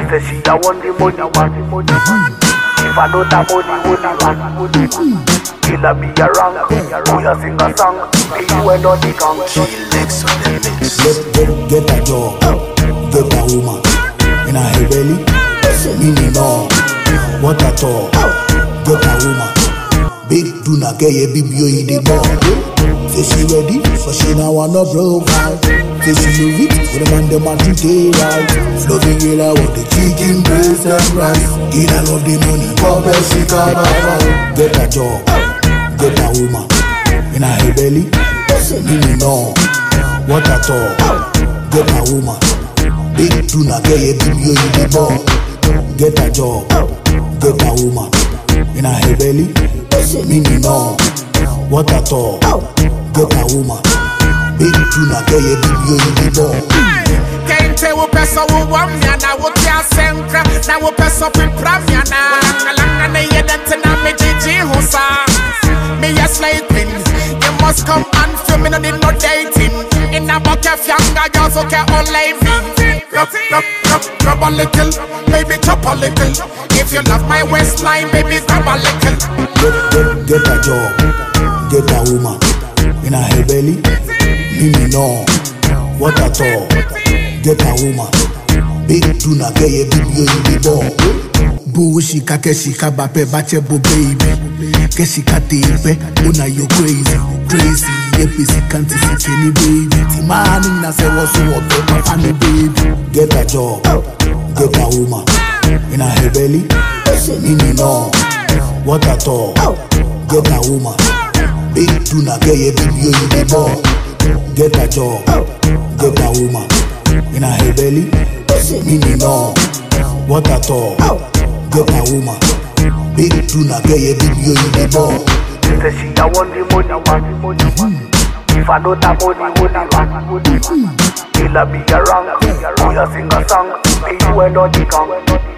say she a want the money man. If I don't have money man. Killer be a wrong. Who ya sing a song? Me you and all the gang. G-Lex on the mix. Get a job, get a woman in a her belly. Me no, what at all? Get a woman. Big do not get a baby in the ball. Say she ready, so she now wanna broke out. Say she love it, for the man them a treat it right. Loving it out with the chicken breast and rice. Get a love the money, pop and she come out. Get a job, get a woman in a her belly. Me no, what at all? Get a woman. Big do not get a baby in the ball. Get a job, get a woman in a her belly. Me no, what at all? Get a woman. Big do not get a baby in the ball. Can't tell what person who want me and I would just send crap. Now what person in Pramiana. Lang and they hear that to me Gigi Hosa. Me a sleeping. You must come and feel me no need no dating. In a bucket of younger girls who can only me. Rub a little, baby chop a little. If you love my waistline, baby grab a little. Get a job, get a woman in a her belly. Me no, what at all? Get a woman. Big do not get a baby in the ball. Bushika keshika bape bache bo baby. Keshika tepe, una you crazy, crazy. Yepisi can't see any baby. Timani na se was so up my family baby. Get a job, get a woman in a her belly. Me no, what at all? Get a woman. Big do not get a baby in the ball. Get a job, get a woman in a her belly. Me no, what at all? Get a woman. Big do not get a baby in the ball. Say she a want the money man. If I don't have money man. Killer be a wrong. Who ya sing a song? Me you and all the gang.